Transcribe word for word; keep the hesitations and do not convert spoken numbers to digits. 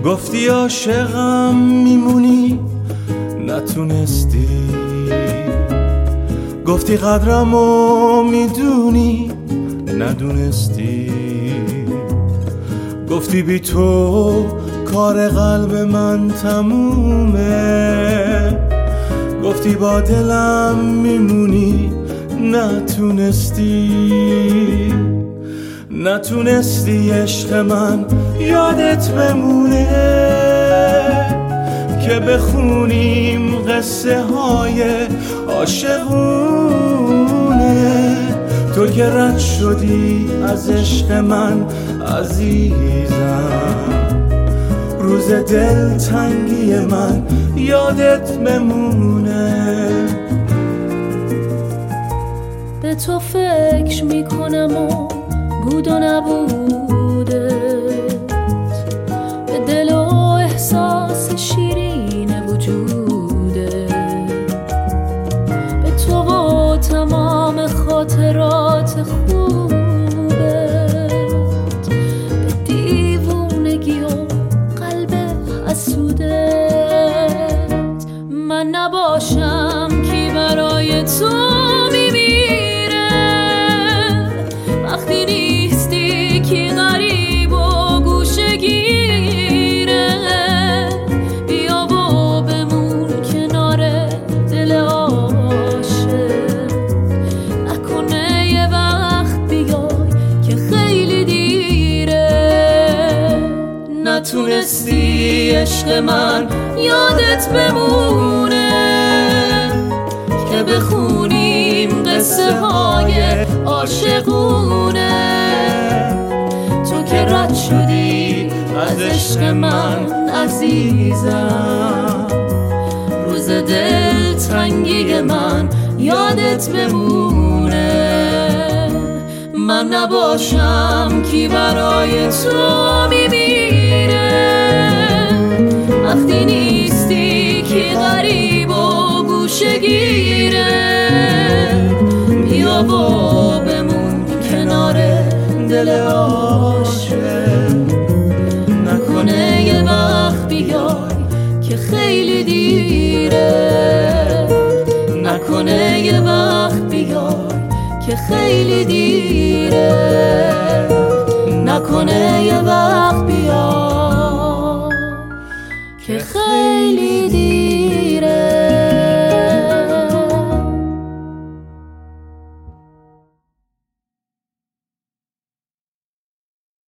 گفتی عاشقم میمونی نتونستی، گفتی قدرمو میدونی ندونستی، گفتی بی تو کار قلب من تمومه، گفتی با دلم میمونی نتونستی، نتونستی عشق من یادت بمونه که بخونیم قصه های عاشقونه. تو که رد شدی از عشق من عزیزم، روز دل تنگی من یادت بمونه. به تو فکر میکنم و بود و نبودت، به دل و احساس شیرین وجودت، به تو و تمام خاطرات خوبت، به دیوونگی و قلب حسودت. من نباشم کی برای تو میمیره، وقتی نیستی کی غریب و گوشه گیره. بیا و بمون کنار دل عاشق، نکنه یه وقت بیای که خیلی دیره. نتونستی عشق من یادت بمونه که بخونیم قصه های عاشقونه. تو که رد شدی از عشق من عزیزم، روز دل تنگی من یادت بمونه. من نباشم کی برای تو میمیره، وقتی نیستی کی غریب و گوشه گیره. بیا و بمون کنار دل عاشق، نکنه یه وقت بیای که خیلی دیره، نکنه یه وقت بیای که خیلی دیره، نکنه یه وقت بیای که خیلی دیره.